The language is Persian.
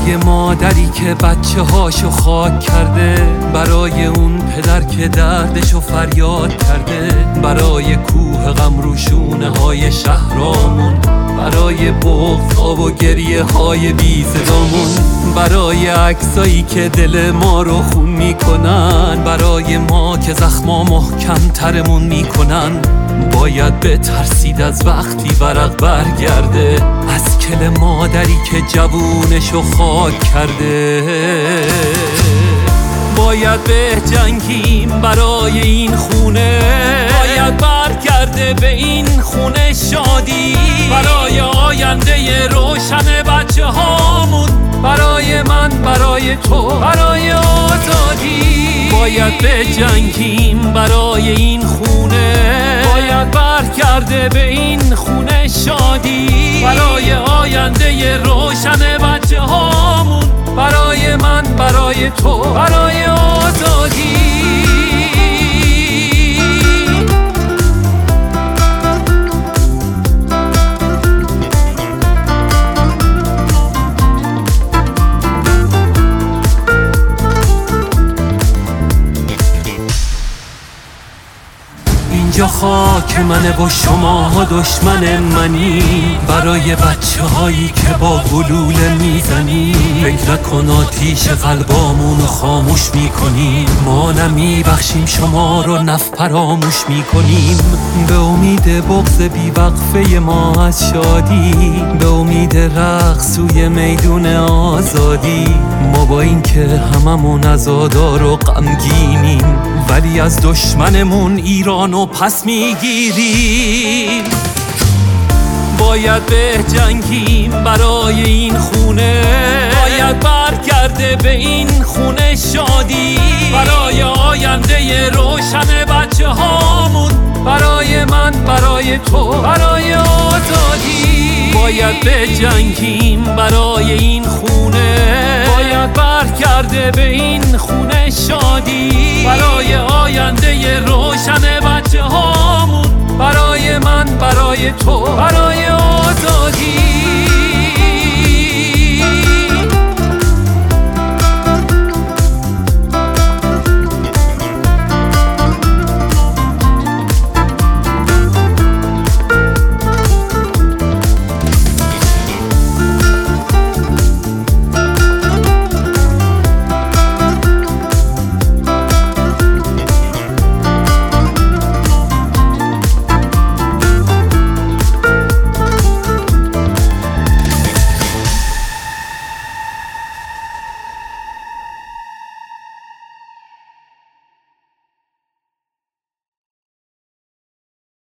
برای مادری که بچه هاشو خاک کرده، برای اون پدر که دردشو فریاد کرده، برای کوه غم رو شونه های شهرامون، برای بغض‌ها و گریه های بی صدامون، برای عکسایی که دل ما رو خون میکنن، برای ما که زخما محکم ترمون میکنن. باید بترسید از وقتی ورق برگرده، از کل مادری که جوونشو خاک کرده. باید به جنگیم برای این خونه، باید برگرده به این خونه شادی، برای آینده روشن بچه هامون، برای من، برای تو، برای آزادی. باید به جنگیم برای این خونه، باید برگرده به این خونه شادی، برای آینده روشن بچه هامون، برای من، برای تو، برای آزادی. اینجا خاک منه و شما دشمن منی، برای بچه هایی که با گلوله میزنی. فکر نکن آتیش قلبامونو خاموش میکنیم، ما نمیبخشیم شما رو نف فراموش میکنیم. به امید بغض بیوقفه ما از شادی، به امید رقص سوی میدون آزادی. ما با این که هممون عزادار و غمگینیم، ولی از دشمنمون ایرانو پس میگیریم. باید به جنگیم برای این خونه، باید برگرده به این خونه شادی، برای آینده روشن بچه هامون، برای من، برای تو، برای آزادی. باید به جنگیم برای این خونه، باید برگرده به این خونه شادی، برای آینده روشن بچه هامون، برای من، برای تو، برای آزادی.